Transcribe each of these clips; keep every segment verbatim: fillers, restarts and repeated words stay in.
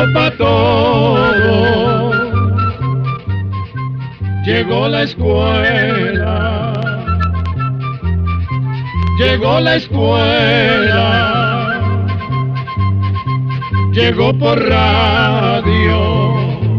pa' todo. Llegó la escuela, llegó la escuela, llegó por radio.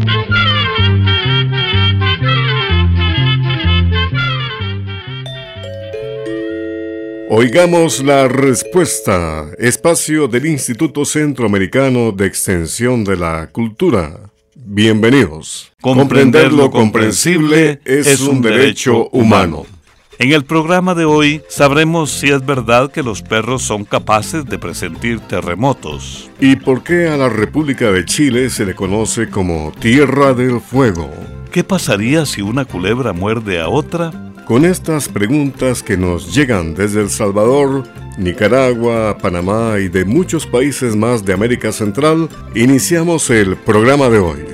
Oigamos la respuesta, espacio del Instituto Centroamericano de Extensión de la Cultura. Bienvenidos. Comprender lo comprensible es un derecho humano. En el programa de hoy sabremos si es verdad que los perros son capaces de presentir terremotos. ¿Y por qué a la República de Chile se le conoce como Tierra del Fuego? ¿Qué pasaría si una culebra muerde a otra? Con estas preguntas que nos llegan desde El Salvador, Nicaragua, Panamá y de muchos países más de América Central, iniciamos el programa de hoy.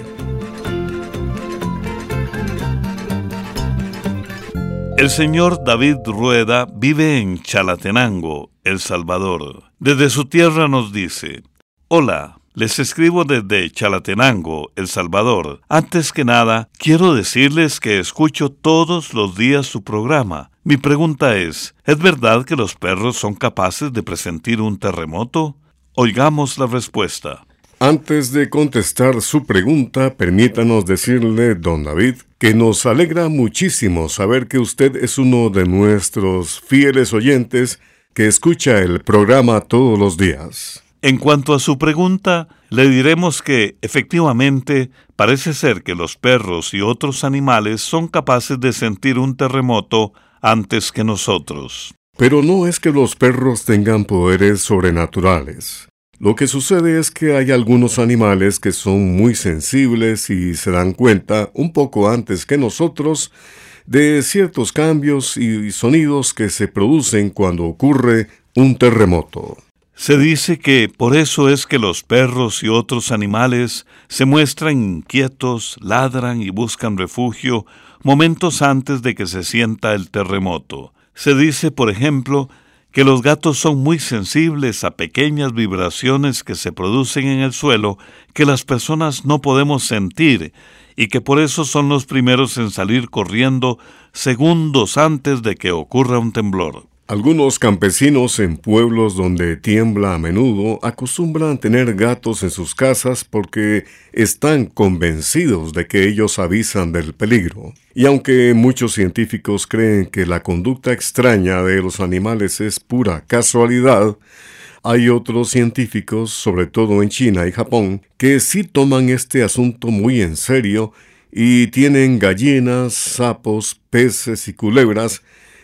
El señor David Rueda vive en Chalatenango, El Salvador. Desde su tierra nos dice: Hola, les escribo desde Chalatenango, El Salvador. Antes que nada, quiero decirles que escucho todos los días su programa. Mi pregunta es, ¿es verdad que los perros son capaces de presentir un terremoto? Oigamos la respuesta. Antes de contestar su pregunta, permítanos decirle, don David, que nos alegra muchísimo saber que usted es uno de nuestros fieles oyentes que escucha el programa todos los días. En cuanto a su pregunta, le diremos que, efectivamente, parece ser que los perros y otros animales son capaces de sentir un terremoto antes que nosotros. Pero no es que los perros tengan poderes sobrenaturales. Lo que sucede es que hay algunos animales que son muy sensibles y se dan cuenta, un poco antes que nosotros, de ciertos cambios y sonidos que se producen cuando ocurre un terremoto. Se dice que por eso es que los perros y otros animales se muestran inquietos, ladran y buscan refugio momentos antes de que se sienta el terremoto. Se dice, por ejemplo, que los gatos son muy sensibles a pequeñas vibraciones que se producen en el suelo que las personas no podemos sentir y que por eso son los primeros en salir corriendo segundos antes de que ocurra un temblor. Algunos campesinos en pueblos donde tiembla a menudo acostumbran tener gatos en sus casas porque están convencidos de que ellos avisan del peligro. Y aunque muchos científicos creen que la conducta extraña de los animales es pura casualidad, hay otros científicos, sobre todo en China y Japón, que sí toman este asunto muy en serio y tienen gallinas, sapos, peces y culebras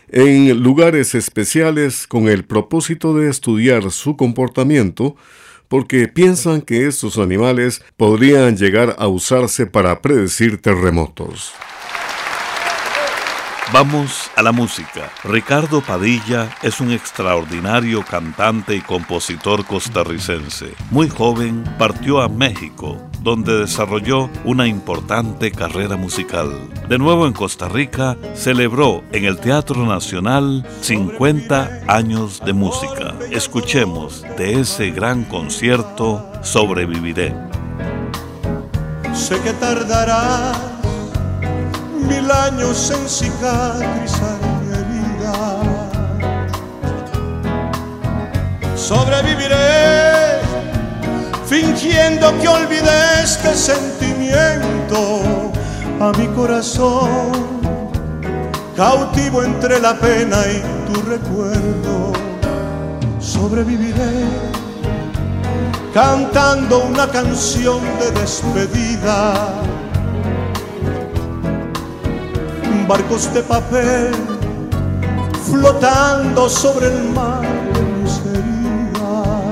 en lugares especiales con el propósito de estudiar su comportamiento, porque piensan que estos animales podrían llegar a usarse para predecir terremotos. Vamos a la música. Ricardo Padilla es un extraordinario cantante y compositor costarricense. Muy joven, partió a México, donde desarrolló una importante carrera musical. De nuevo en Costa Rica, celebró en el Teatro Nacional cincuenta años de música. Escuchemos de ese gran concierto Sobreviviré. Sé que tardará mil años en cicatrizar mi herida. Sobreviviré fingiendo que olvidé este sentimiento a mi corazón, cautivo entre la pena y tu recuerdo. Sobreviviré cantando una canción de despedida. Barcos de papel flotando sobre el mar de mis heridas.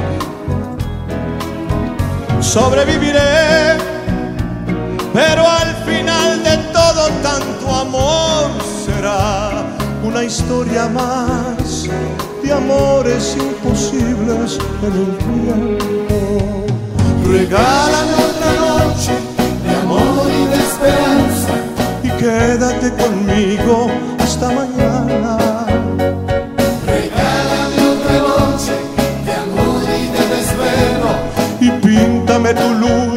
Sobreviviré, pero al final de todo tanto amor será una historia más de amores imposibles en el tiempo. Regálame otra noche de amor y de esperanza, quédate conmigo hasta mañana. Regálame otra noche de amor y de desvelo, y píntame tu luz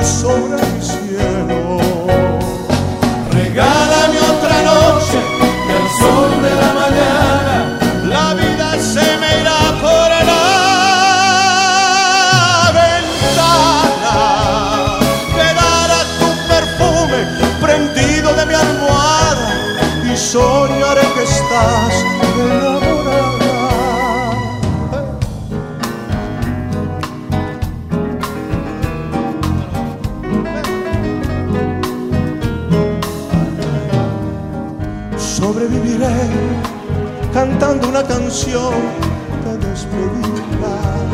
mi cielo. Regálame otra noche y al sol de la mañana la vida se me irá por la ventana. Quedará tu perfume prendido de mi almohada Y soñaré que estás enamorada. Sobreviviré cantando una canción de despedida.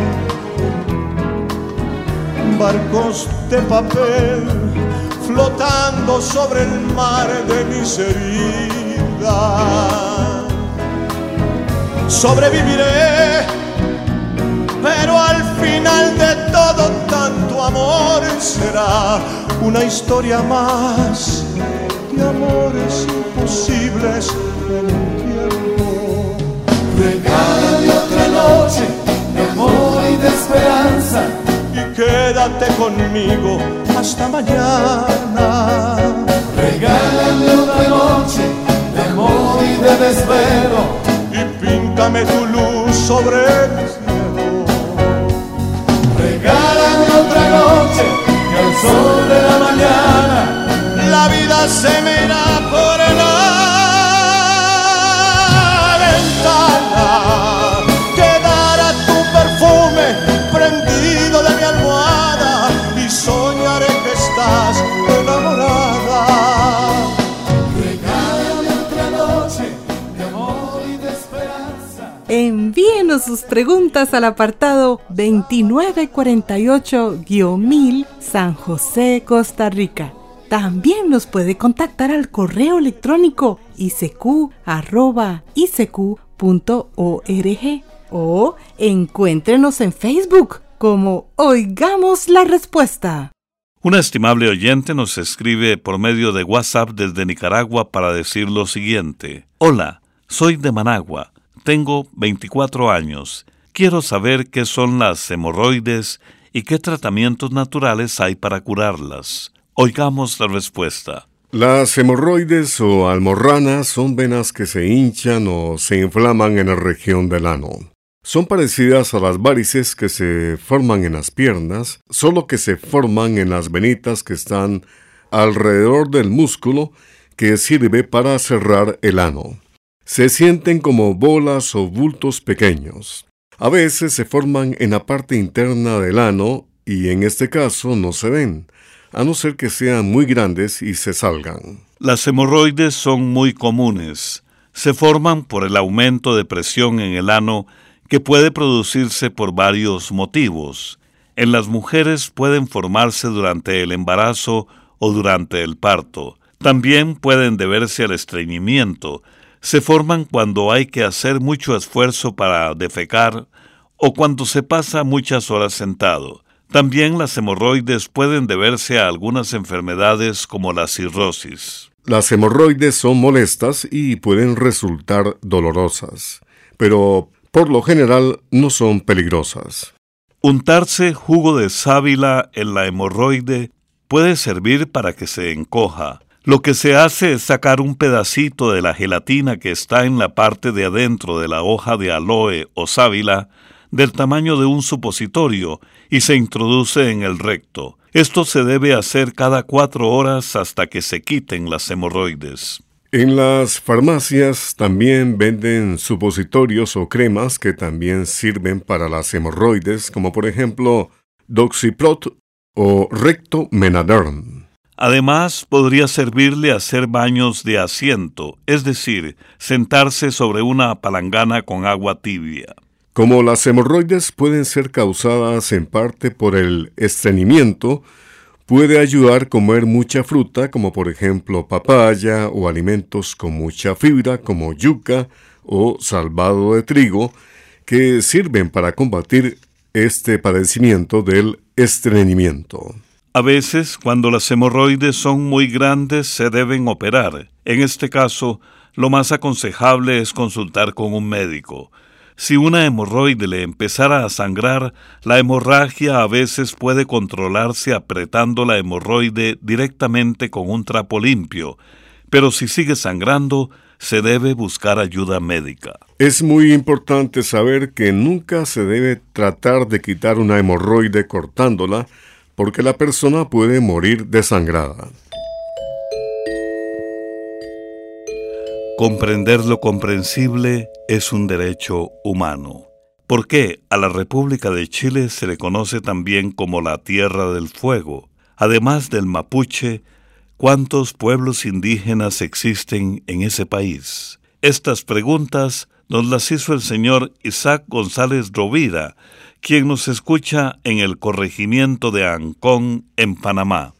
Barcos de papel flotando sobre el mar de mis heridas. Sobreviviré, pero al final de todo tanto amor será una historia más de amores imposibles en un tiempo. Regálame otra noche de amor y de esperanza Y quédate conmigo hasta mañana. Regálame otra noche de amor y de desvelo Y píntame tu luz sobre el cielo. Regálame otra noche y al sol de la mañana la vida se me irá por la ventana. Quedará tu perfume prendido de mi almohada Y soñaré que estás enamorada. Regálame otra noche de amor y de esperanza. Envíenos sus preguntas al apartado veintinueve cuarenta y ocho mil San José, Costa Rica. También nos puede contactar al correo electrónico i c q arroba i c q punto org o encuéntrenos en Facebook como Oigamos la Respuesta. Una estimable oyente nos escribe por medio de WhatsApp desde Nicaragua para decir lo siguiente. Hola, soy de Managua, tengo veinticuatro años. Quiero saber qué son las hemorroides y qué tratamientos naturales hay para curarlas. Oigamos la respuesta. Las hemorroides o almorranas son venas que se hinchan o se inflaman en la región del ano. Son parecidas a las varices que se forman en las piernas, solo que se forman en las venitas que están alrededor del músculo que sirve para cerrar el ano. Se sienten como bolas o bultos pequeños. A veces se forman en la parte interna del ano y en este caso no se ven, a no ser que sean muy grandes y se salgan. Las hemorroides son muy comunes. Se forman por el aumento de presión en el ano que puede producirse por varios motivos. En las mujeres pueden formarse durante el embarazo o durante el parto. También pueden deberse al estreñimiento. Se forman cuando hay que hacer mucho esfuerzo para defecar o cuando se pasa muchas horas sentado. También las hemorroides pueden deberse a algunas enfermedades como la cirrosis. Las hemorroides son molestas y pueden resultar dolorosas, pero por lo general no son peligrosas. Untarse jugo de sábila en la hemorroide puede servir para que se encoja. Lo que se hace es sacar un pedacito de la gelatina que está en la parte de adentro de la hoja de aloe o sábila, del tamaño de un supositorio, y se introduce en el recto. Esto se debe hacer cada cuatro horas hasta que se quiten las hemorroides. En las farmacias también venden supositorios o cremas que también sirven para las hemorroides, como por ejemplo Doxiprot o Rectomenaderm. Además, podría servirle hacer baños de asiento, es decir, sentarse sobre una palangana con agua tibia. Como las hemorroides pueden ser causadas en parte por el estreñimiento, puede ayudar comer mucha fruta, como por ejemplo papaya, o alimentos con mucha fibra, como yuca o salvado de trigo, que sirven para combatir este padecimiento del estreñimiento. A veces, cuando las hemorroides son muy grandes, se deben operar. En este caso, lo más aconsejable es consultar con un médico. Si una hemorroide le empezara a sangrar, la hemorragia a veces puede controlarse apretando la hemorroide directamente con un trapo limpio, pero si sigue sangrando, se debe buscar ayuda médica. Es muy importante saber que nunca se debe tratar de quitar una hemorroide cortándola, porque la persona puede morir desangrada. Comprender lo comprensible es un derecho humano. ¿Por qué a la República de Chile se le conoce también como la Tierra del Fuego? Además del mapuche, ¿cuántos pueblos indígenas existen en ese país? Estas preguntas nos las hizo el señor Isaac González Rovira, quien nos escucha en el corregimiento de Ancón, en Panamá.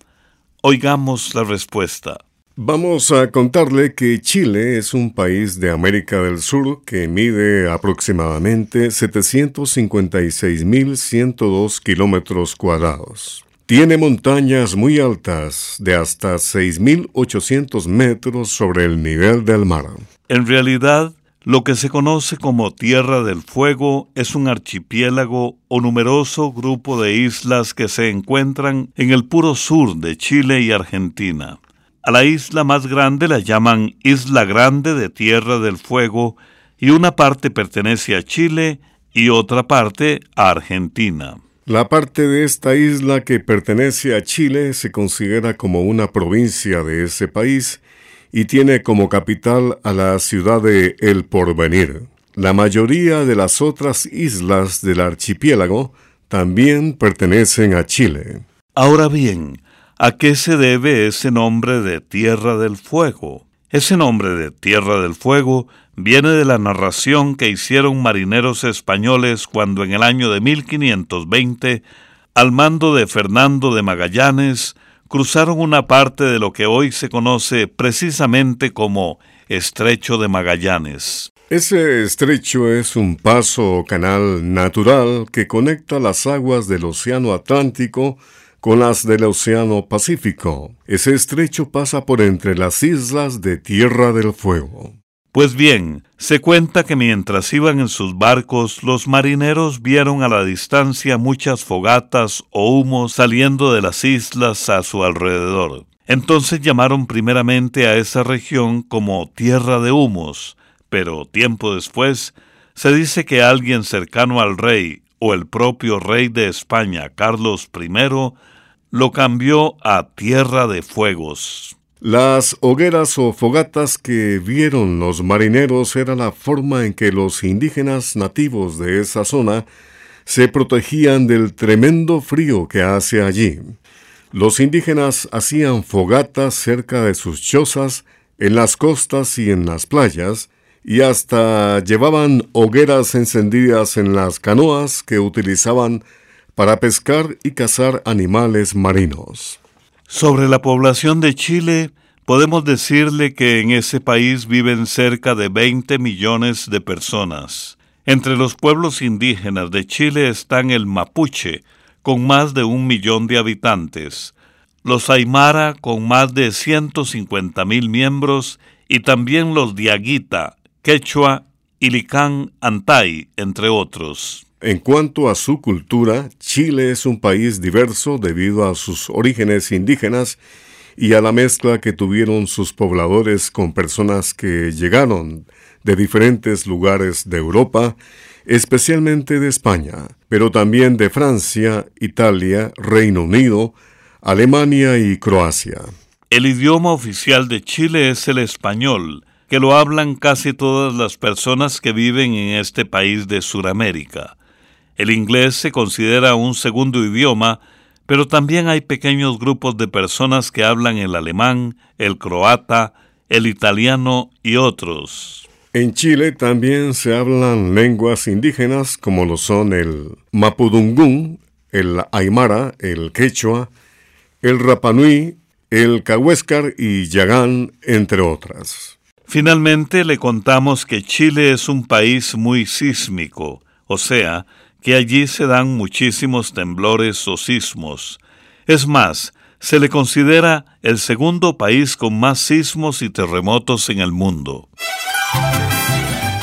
Oigamos la respuesta. Vamos a contarle que Chile es un país de América del Sur que mide aproximadamente setecientos cincuenta y seis mil ciento dos kilómetros cuadrados. Tiene montañas muy altas de hasta seis mil ochocientos metros sobre el nivel del mar. En realidad, lo que se conoce como Tierra del Fuego es un archipiélago o numeroso grupo de islas que se encuentran en el puro sur de Chile y Argentina. A la isla más grande la llaman Isla Grande de Tierra del Fuego y una parte pertenece a Chile y otra parte a Argentina. La parte de esta isla que pertenece a Chile se considera como una provincia de ese país y tiene como capital a la ciudad de El Porvenir. La mayoría de las otras islas del archipiélago también pertenecen a Chile. Ahora bien, ¿a qué se debe ese nombre de Tierra del Fuego? Ese nombre de Tierra del Fuego viene de la narración que hicieron marineros españoles cuando en el año de mil quinientos veinte, al mando de Fernando de Magallanes, cruzaron una parte de lo que hoy se conoce precisamente como Estrecho de Magallanes. Ese estrecho es un paso o canal natural que conecta las aguas del Océano Atlántico con las del Océano Pacífico. Ese estrecho pasa por entre las islas de Tierra del Fuego. Pues bien, se cuenta que mientras iban en sus barcos, los marineros vieron a la distancia muchas fogatas o humos saliendo de las islas a su alrededor. Entonces llamaron primeramente a esa región como Tierra de Humos, pero tiempo después se dice que alguien cercano al rey o el propio rey de España, Carlos primero, lo cambió a Tierra de Fuegos. Las hogueras o fogatas que vieron los marineros era la forma en que los indígenas nativos de esa zona se protegían del tremendo frío que hace allí. Los indígenas hacían fogatas cerca de sus chozas, en las costas y en las playas, y hasta llevaban hogueras encendidas en las canoas que utilizaban para pescar y cazar animales marinos. Sobre la población de Chile, podemos decirle que en ese país viven cerca de veinte millones de personas. Entre los pueblos indígenas de Chile están el mapuche, con más de un millón de habitantes, los aymara, con más de ciento cincuenta mil miembros, y también los diaguita, quechua, ilicán, antay, entre otros. En cuanto a su cultura, Chile es un país diverso debido a sus orígenes indígenas y a la mezcla que tuvieron sus pobladores con personas que llegaron de diferentes lugares de Europa, especialmente de España, pero también de Francia, Italia, Reino Unido, Alemania y Croacia. El idioma oficial de Chile es el español, que lo hablan casi todas las personas que viven en este país de Sudamérica. El inglés se considera un segundo idioma, pero también hay pequeños grupos de personas que hablan el alemán, el croata, el italiano y otros. En Chile también se hablan lenguas indígenas como lo son el mapudungún, el aymara, el quechua, el rapanui, el cahuéscar y yagán, entre otras. Finalmente le contamos que Chile es un país muy sísmico, o sea, que allí se dan muchísimos temblores o sismos. Es más, se le considera el segundo país con más sismos y terremotos en el mundo.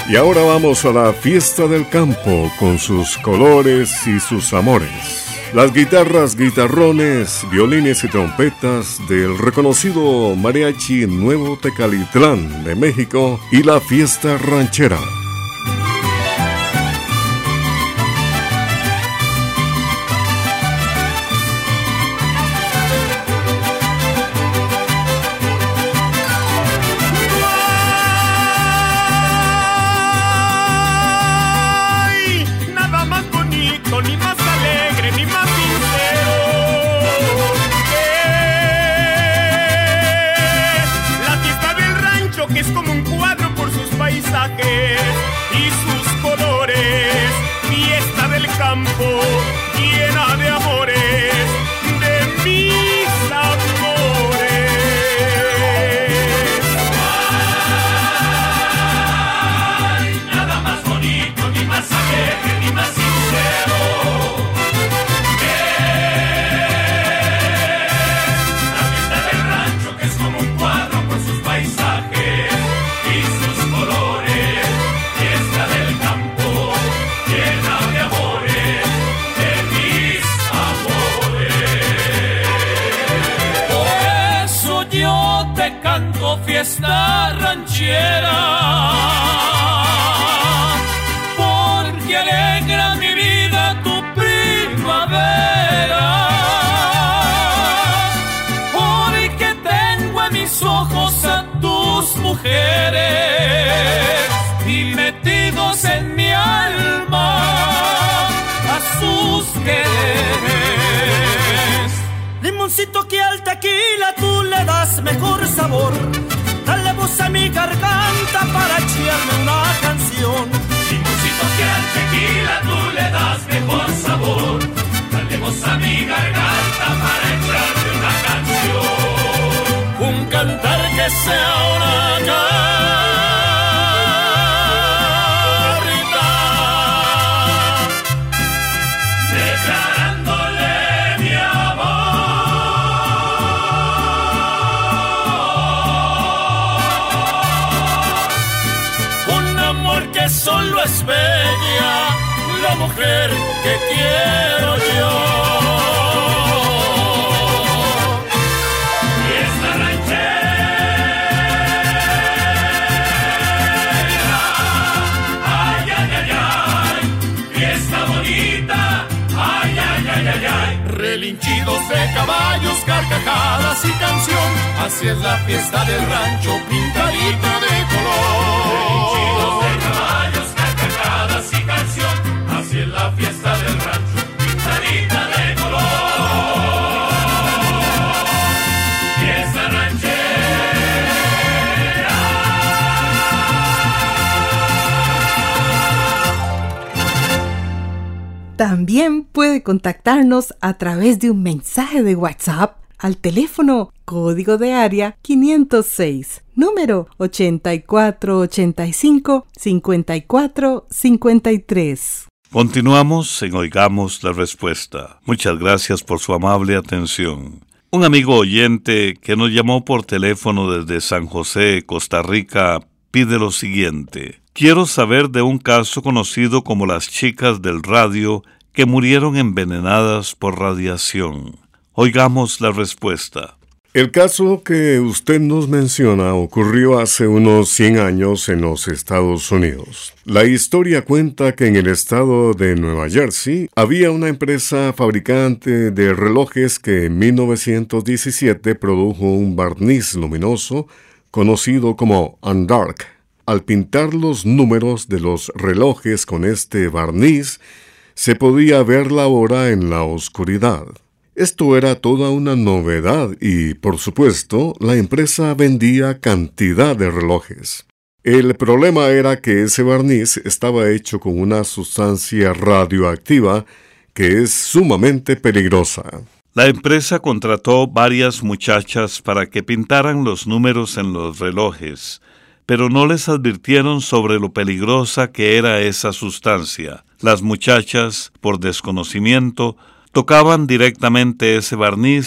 Y ahora vamos a la fiesta del campo con sus colores y sus amores. Las guitarras, guitarrones, violines y trompetas del reconocido Mariachi Nuevo Tecalitlán de México y la fiesta ranchera. Y sus colores, fiesta del campo, llena de amores, de mis amores. Ay, nada más bonito, ni más alegre, ni más sincero que la fiesta del rancho, que es como un cuadro por sus paisajes y sus colores, fiesta del campo, llena de amores, de mis amores. Por eso yo te canto fiesta ranchera, porque alegra mi vida tu primavera, porque tengo en mis ojos a tus mujeres y metidos en mi alma a sus quereres. Limoncito que al tequila tú le das mejor sabor, dale voz a mi garganta para echarme una canción. Limoncito que al tequila tú le das mejor sabor, dale voz a mi garganta para echarme una canción. Un cantar que sea una carta declarándole mi amor. Un amor que solo es bella, la mujer que quiero yo. Fiesta ranchera, ay, ay, ay, ay, fiesta bonita, ay, ay, ay, ay, ay. Relinchidos de caballos, carcajadas y canción, así es la fiesta del rancho pintadita de color. Relinchidos de caballos, carcajadas y canción, así es la fiesta del rancho pintadita de color. Fiesta ranchera. También puede contactarnos a través de un mensaje de WhatsApp al teléfono código de área quinientos seis, número ochenta y cuatro ochenta y cinco, cincuenta y cuatro cincuenta y tres. Continuamos en Oigamos la Respuesta. Muchas gracias por su amable atención. Un amigo oyente que nos llamó por teléfono desde San José, Costa Rica, pide lo siguiente. Quiero saber de un caso conocido como las chicas del radio que murieron envenenadas por radiación. Oigamos la respuesta. El caso que usted nos menciona ocurrió hace unos cien años en los Estados Unidos. La historia cuenta que en el estado de Nueva Jersey había una empresa fabricante de relojes que en mil novecientos diecisiete produjo un barniz luminoso conocido como Undark. Al pintar los números de los relojes con este barniz, se podía ver la hora en la oscuridad. Esto era toda una novedad y, por supuesto, la empresa vendía cantidad de relojes. El problema era que ese barniz estaba hecho con una sustancia radioactiva que es sumamente peligrosa. La empresa contrató varias muchachas para que pintaran los números en los relojes, pero no les advirtieron sobre lo peligrosa que era esa sustancia. Las muchachas, por desconocimiento, tocaban directamente ese barniz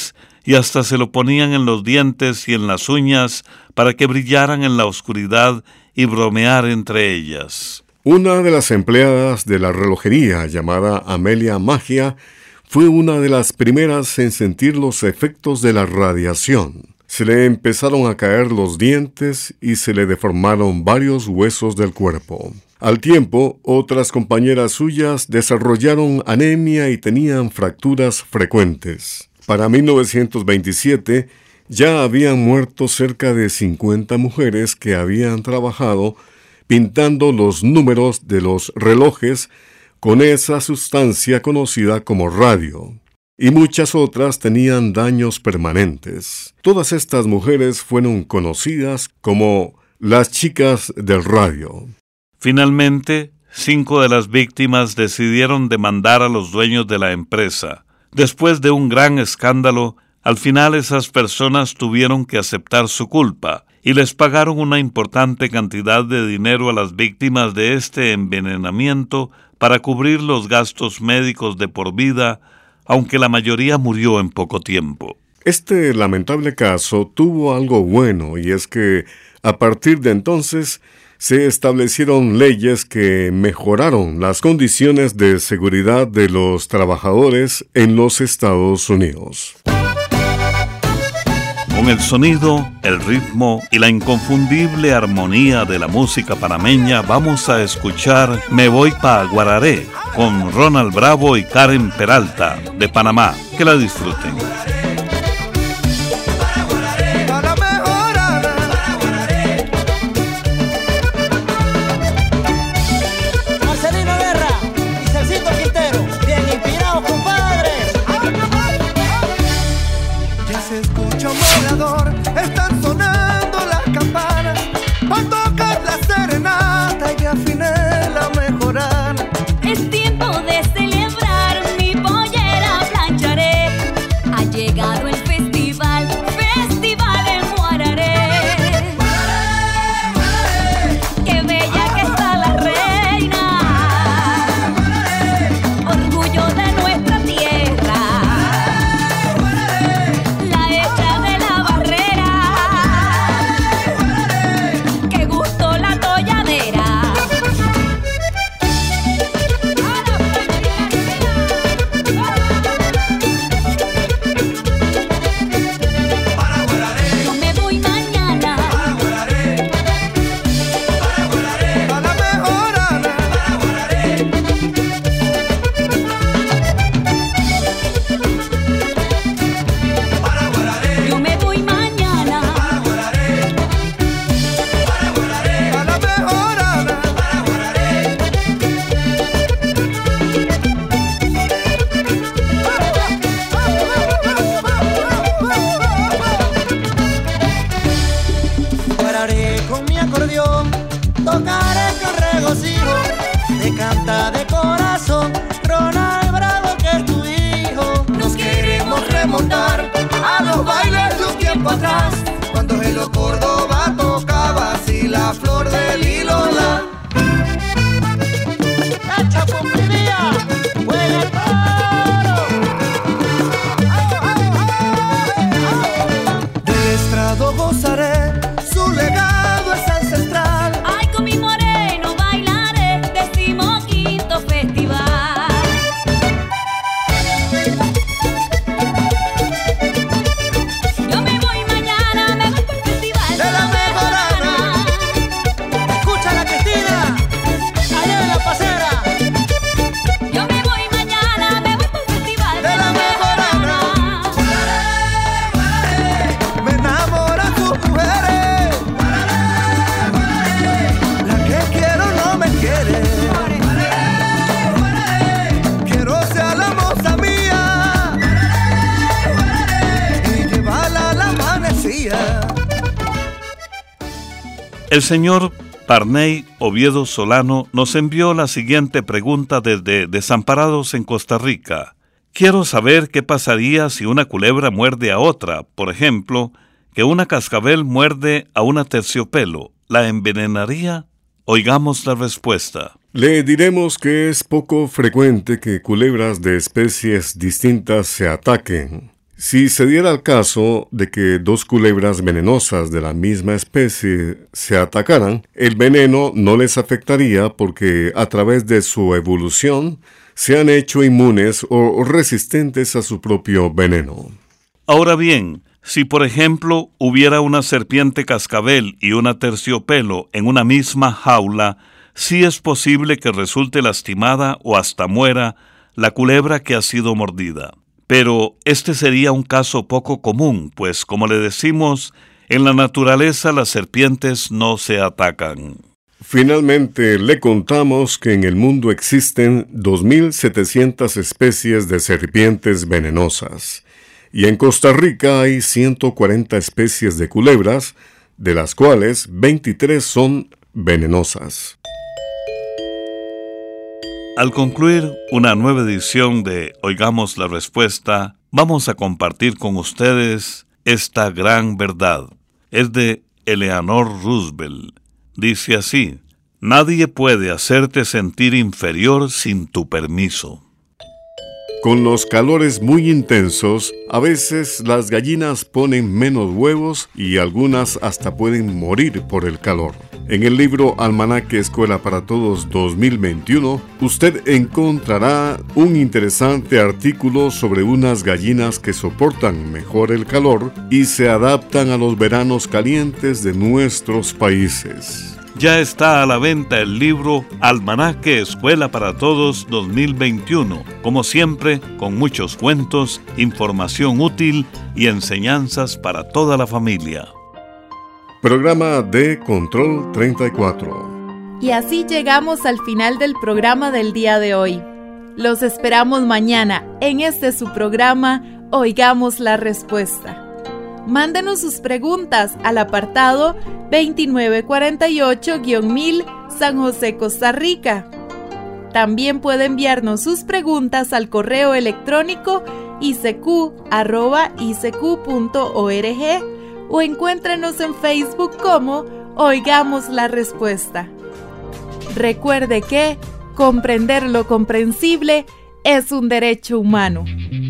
y hasta se lo ponían en los dientes y en las uñas para que brillaran en la oscuridad y bromear entre ellas. Una de las empleadas de la relojería, llamada Amelia Magia, fue una de las primeras en sentir los efectos de la radiación. Se le empezaron a caer los dientes y se le deformaron varios huesos del cuerpo. Al tiempo, otras compañeras suyas desarrollaron anemia y tenían fracturas frecuentes. Para mil novecientos veintisiete, ya habían muerto cerca de cincuenta mujeres que habían trabajado pintando los números de los relojes con esa sustancia conocida como radio. Y muchas otras tenían daños permanentes. Todas estas mujeres fueron conocidas como las chicas del radio. Finalmente, cinco de las víctimas decidieron demandar a los dueños de la empresa. Después de un gran escándalo, al final esas personas tuvieron que aceptar su culpa y les pagaron una importante cantidad de dinero a las víctimas de este envenenamiento para cubrir los gastos médicos de por vida, aunque la mayoría murió en poco tiempo. Este lamentable caso tuvo algo bueno, y es que a partir de entonces se establecieron leyes que mejoraron las condiciones de seguridad de los trabajadores en los Estados Unidos. Con el sonido, el ritmo y la inconfundible armonía de la música panameña, vamos a escuchar Me Voy Pa' Guararé con Ronald Bravo y Karen Peralta de Panamá. Que la disfruten. Están sonando las campanas para tocar la serenata y afiné la mejorana. Es tiempo de celebrar, mi pollera plancharé. Ha llegado el festival, festival en Guararé. Qué bella que está la reina, orgullo de nuestra tierra. La hecha de la tocaré con regocijo, te canta de corazón Ronald Bravo, que es tu hijo. Nos queremos remontar a los bailes de un tiempo atrás, cuando Gelo Córdoba tocaba así la flor del hilo. La, la chapucería, huele el toro. Del estrado gozaré, su legado es ancestral. Ay, con mi moreno bailaré, decimoquinto festival. Yo me voy mañana, me voy para el festival de la mejorana. Escucha la Cristina, allá en la pasera. Yo me voy mañana, me voy para el festival De la mejorana. Me enamoran sus mujeres, la que quiero no me quiere. Quiero ser la moza mía y llevarla a la amanecida. El señor Parney Oviedo Solano nos envió la siguiente pregunta desde Desamparados en Costa Rica. Quiero saber qué pasaría si una culebra muerde a otra. Por ejemplo, que una cascabel muerde a una terciopelo. ¿La envenenaría? Oigamos la respuesta. Le diremos que es poco frecuente que culebras de especies distintas se ataquen. Si se diera el caso de que dos culebras venenosas de la misma especie se atacaran, el veneno no les afectaría porque a través de su evolución se han hecho inmunes o resistentes a su propio veneno. Ahora bien, si por ejemplo hubiera una serpiente cascabel y una terciopelo en una misma jaula, sí es posible que resulte lastimada o hasta muera la culebra que ha sido mordida. Pero este sería un caso poco común, pues como le decimos, en la naturaleza las serpientes no se atacan. Finalmente, le contamos que en el mundo existen dos mil setecientas especies de serpientes venenosas, y en Costa Rica hay ciento cuarenta especies de culebras, de las cuales veintitrés son venenosas. Al concluir una nueva edición de Oigamos la Respuesta, vamos a compartir con ustedes esta gran verdad. Es de Eleanor Roosevelt. Dice así: nadie puede hacerte sentir inferior sin tu permiso. Con los calores muy intensos, a veces las gallinas ponen menos huevos y algunas hasta pueden morir por el calor. En el libro Almanaque Escuela para Todos dos mil veintiuno, usted encontrará un interesante artículo sobre unas gallinas que soportan mejor el calor y se adaptan a los veranos calientes de nuestros países. Ya está a la venta el libro Almanaque Escuela para Todos dos mil veintiuno, como siempre, con muchos cuentos, información útil y enseñanzas para toda la familia. Programa de Control treinta y cuatro. Y así llegamos al final del programa del día de hoy. Los esperamos mañana en este su programa Oigamos la Respuesta. Mándenos sus preguntas al apartado veintinueve cuarenta y ocho mil San José, Costa Rica. También puede enviarnos sus preguntas al correo electrónico i c q arroba i c q punto org o encuéntrenos en Facebook como Oigamos la Respuesta. Recuerde que comprender lo comprensible es un derecho humano.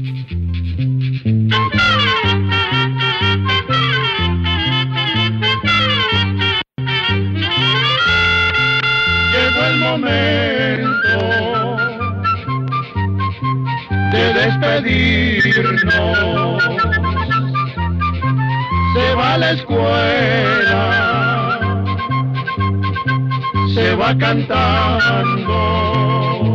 Llegó el momento de despedirnos. Se va a la escuela, se va cantando.